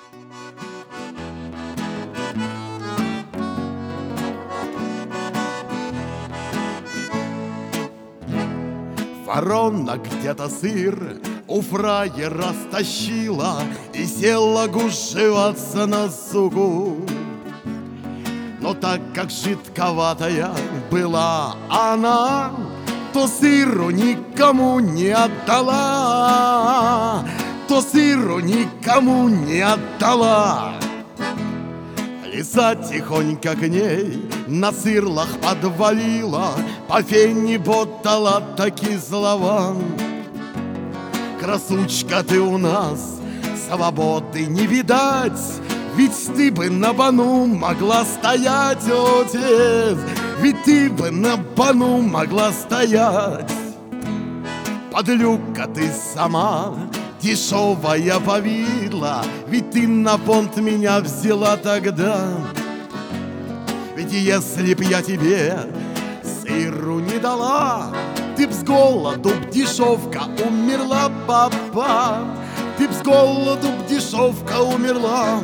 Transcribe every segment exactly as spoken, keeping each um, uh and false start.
Ворона где-то сыр у фраера стащила и села гушеваться на суку. Но так как жидковатая была она, то сыру никому не отдала, то сыру никому не отдала. Лиса тихонько к ней на сырлах подвалила, по фене ботала таки слова. Красучка, ты у нас свободы не видать, ведь ты бы на бану могла стоять, отец, ведь ты бы на бану могла стоять. Подлюка ты сама, дешевая повидла, ведь ты на понт меня взяла тогда. Ведь если б я тебе сыру не дала, ты б с голоду б дешевка умерла, папа. Ты б с голоду б дешевка умерла.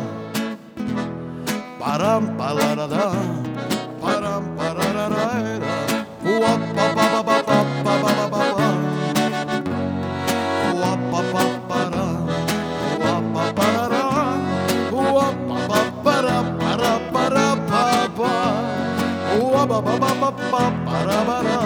Парам парарада, парам парарарайра, уа-па-па-па-па-па-па-па-па-па, уа-па-па-пара, уа-па-парара, уа-па-па-пара-пара-пара-па-па, уа-па-па-па-па-пара-пара.